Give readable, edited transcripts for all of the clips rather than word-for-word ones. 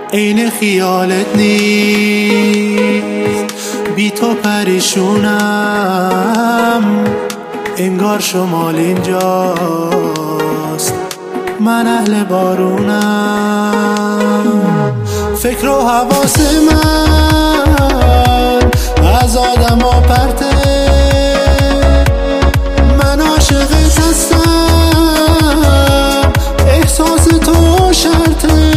عین خیالت نیست، بی تو پریشونم، انگار شمال اینجاست، من اهل بارونم. فکر و حواس من از آدم ها پرته، من عاشقت هستم، احساس تو شرطه.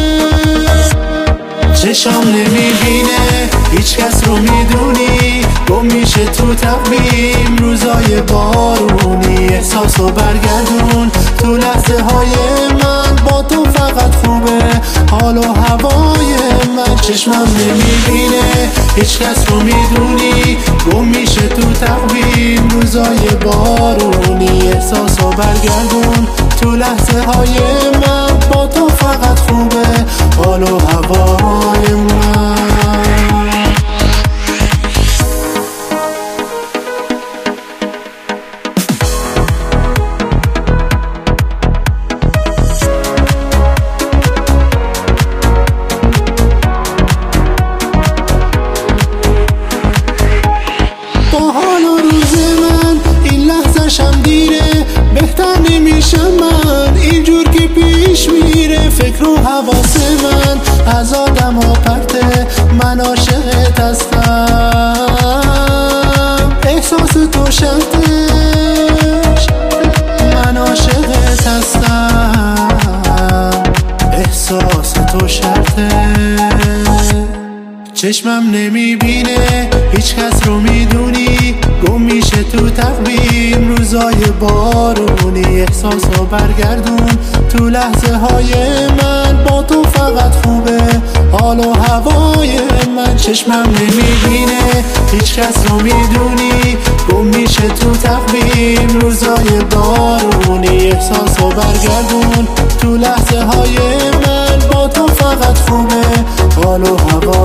چشام نمیبینه هیچ کس رو میدونی، گم میشه تو تقویم روزای بارونی. احساسو برگردون تو لحظه های من، با تو فقط خوبه حال و هوای من. چشمم نمیبینه هیچ کس رو میدونی، گم میشه تو تقویم روزای بارونی. احساسو برگردون تو لحظه های من، با تو فقط خوبه حال و هوای من. با حال و روز من این لحظه شم دیره، بهتر نمیشم من اینجور که پیش میره. فکر و حواس من از آدم ها پرته، من عاشقت هستم، احساس تو شرطه، من عاشقت هستم، احساس تو شرطه. چشمم نمیبینه هیچ کس رو میدونی، گم میشه تو تقویم روزای بارونی. احساسو برگردون تو لحظه های من، با تو فقط خوبه حال و هوای من. چشمم نمیبینه هیچ کس رو میدونی، گم میشه تو تقویم روزای بارونی. احساسو برگردون تو لحظه های من، با تو فقط خوبه حال و هوای